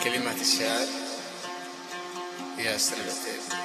كلمات الشاعر ياسر العتيبي.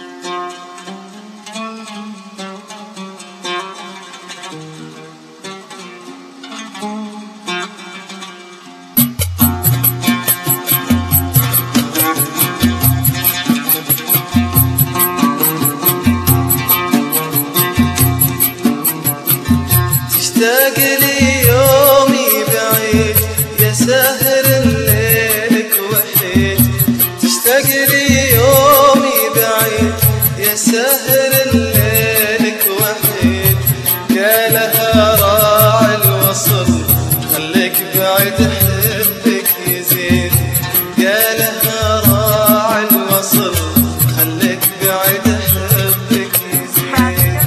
تشتاق لي يومي بعيد يا ساهر الليلك وحيد، تشتاق لي يومي بعيد يا ساهر الليلك وحيد، يا لها راعي الوصل خليك بعيد حبك يزيد، يا لها راعي الوصل خليك بعيد حبك يزيد.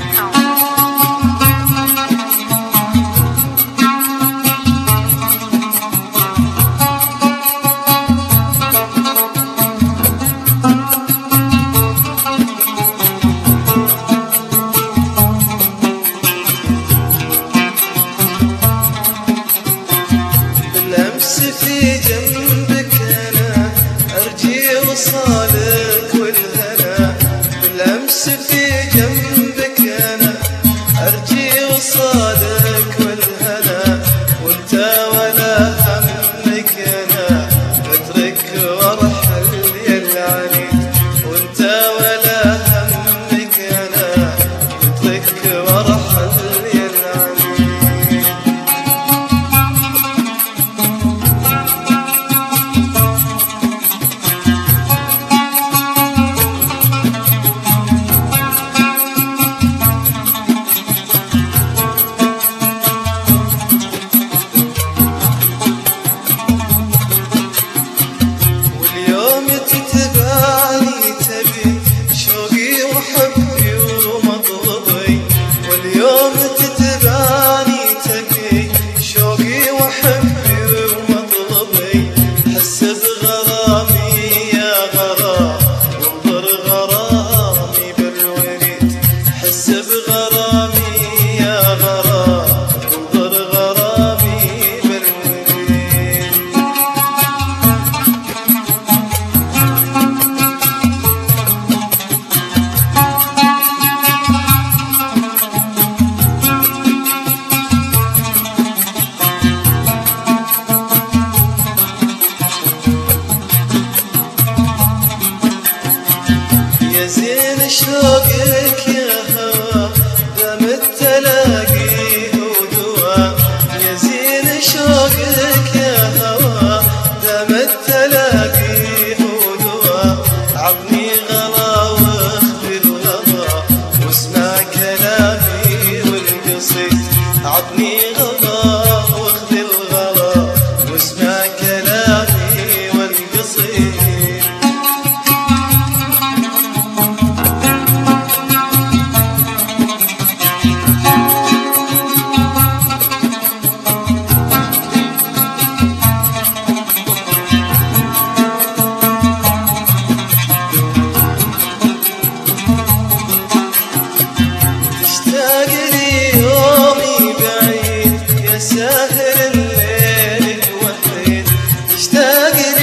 بالأمس في جنبك أنا أرجي وصالك والهنا، بالأمس في جنبك أنا أرجي وصالك والهنا، وانت ولا همك أنا اترك وارحل يا العنيد، وانت ولا همك أنا اترك وارحل يا العنيد. واليوم تتبعني تبي شوقي وحبي ومطلبي، واليوم تتبعني تبي شوقي وحبي ومطلبي، حس بغرامي يا غرام وانظر غرامي بالوريد، حس بغرامي يا غرام وانظر غرامي بالوريد. يا زين شوقك يا هوا دام التلاقي ودوا، يا زين شوقك يا هوا دام التلاقي ودوا، عطني غلا واخذ الغلا واسمع كلامي والقصيد، عطني غلا واخذ الغلا واسمع كلامي والقصيد. تشتاق لي يومي بعيد يا ساهر الليل وحيد، تشتاق